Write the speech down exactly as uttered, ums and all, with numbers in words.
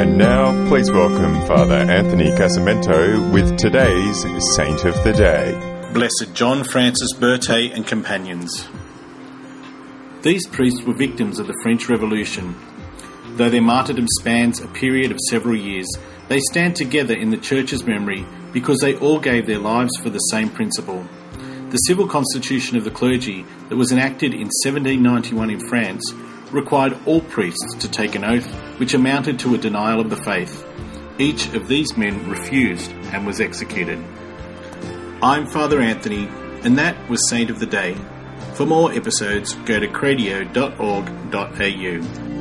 And now, please welcome Father Anthony Casamento with today's Saint of the Day. Blessed John Francis Berthet and companions. These priests were victims of the French Revolution. Though their martyrdom spans a period of several years, they stand together in the Church's memory because they all gave their lives for the same principle. The civil constitution of the clergy that was enacted in seventeen ninety-one in France required all priests to take an oath which amounted to a denial of the faith. Each of these men refused and was executed. I'm Father Anthony, and that was Saint of the Day. For more episodes, go to cradio dot org dot a u.